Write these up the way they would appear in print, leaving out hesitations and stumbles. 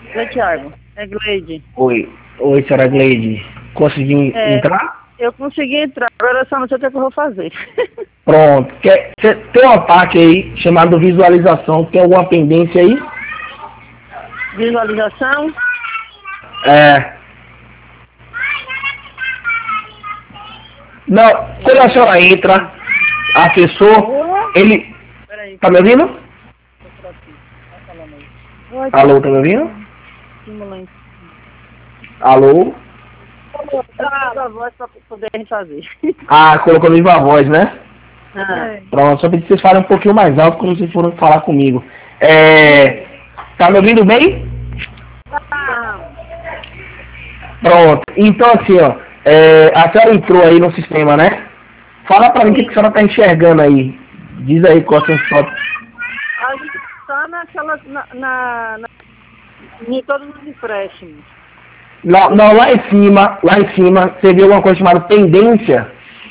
Oi, Thiago. É Gleide. Oi, senhora Gleide. Conseguiu entrar? Eu consegui entrar, agora só não sei o que eu vou fazer. Pronto. Tem uma parte aí chamada visualização. Tem alguma pendência aí? Visualização? É. Não, quando a senhora entra, acessou, ele... Peraí. Tá me ouvindo? Oi, Alô, tá me ouvindo? Simulante. Alô? A voz pra poder fazer. Ah, colocou viva voz, né? Ah. Pronto, só pedi que vocês falem um pouquinho mais alto quando vocês foram falar comigo. Tá me ouvindo bem? Pronto. Então assim, ó, a senhora entrou aí no sistema, né? Fala pra mim o que a senhora tá enxergando aí. Diz aí qual é a sua... A gente tá naquela... em todos os empréstimos. Não, lá em cima, você viu alguma coisa chamada pendência?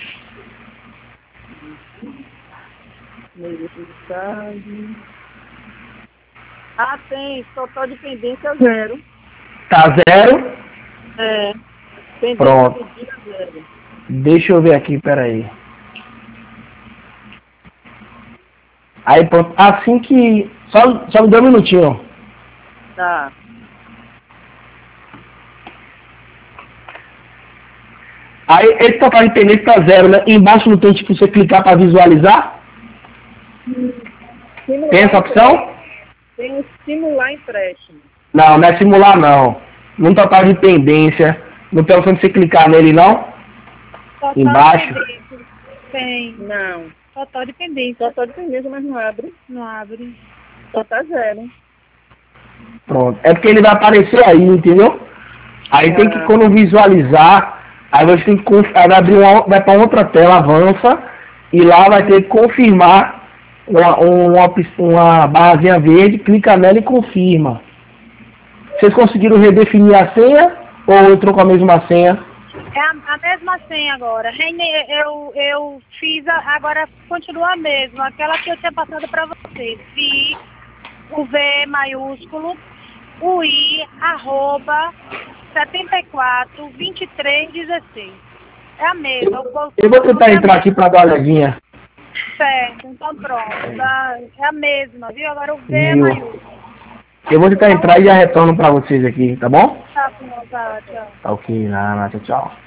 Ah, tem. Total de pendência zero. Tá zero? É. Pendência Pronto. de dia zero. Deixa eu ver aqui, peraí. Aí pronto, assim que... Só me dá um minutinho. Tá. Aí esse total de pendência tá zero, né? Embaixo não tem tipo você clicar para visualizar? Tem essa opção? Tem o simular empréstimo. Não, não é simular não. No total de pendência, não tem opção de você clicar nele não? Total Embaixo. dependência. Tem. Não. Total dependência. Total de pendência, mas não abre. Não abre. Só tá zero. Pronto. É porque ele vai aparecer aí, entendeu? Aí tem que, quando visualizar, aí você tem que aí vai abrir vai para outra tela, avança, e lá vai ter que confirmar uma barrazinha verde, clica nela e confirma. Vocês conseguiram redefinir a senha ou entrou com a mesma senha? É a mesma senha agora. Eu fiz, agora continua a mesma. Aquela que eu tinha passado para vocês. Fiz o V maiúsculo, o I, @ 742316. É a mesma. Eu vou tentar entrar aqui para dar uma olhadinha. Certo, então pronto. É a mesma, viu? Agora o V é maiúsculo. Eu vou tentar entrar e já retorno para vocês aqui, tá bom? Tá, tchau. Tá ok, tchau, tchau.